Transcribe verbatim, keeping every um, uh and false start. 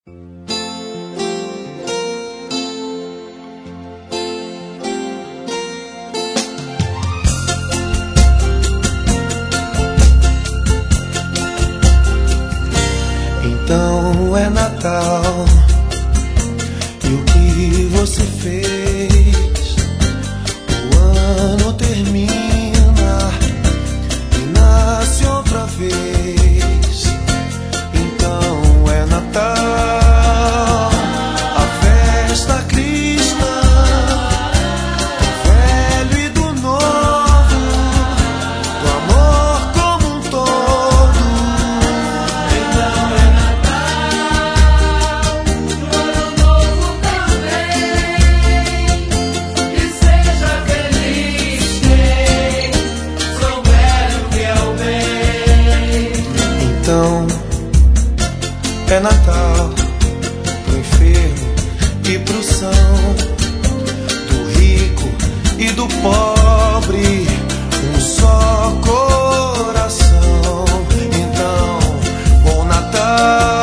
Então é Natal, e o que você fez? O ano termina e nasce outra vez. Então é Natal, a festa cristã, do velho e do novo, do amor como um todo. Então é Natal, do ano novo também, que seja feliz quem souber o que é o bem. Então é Natal pro enfermo e pro são, do rico e do pobre, um só coração. Então, bom Natal.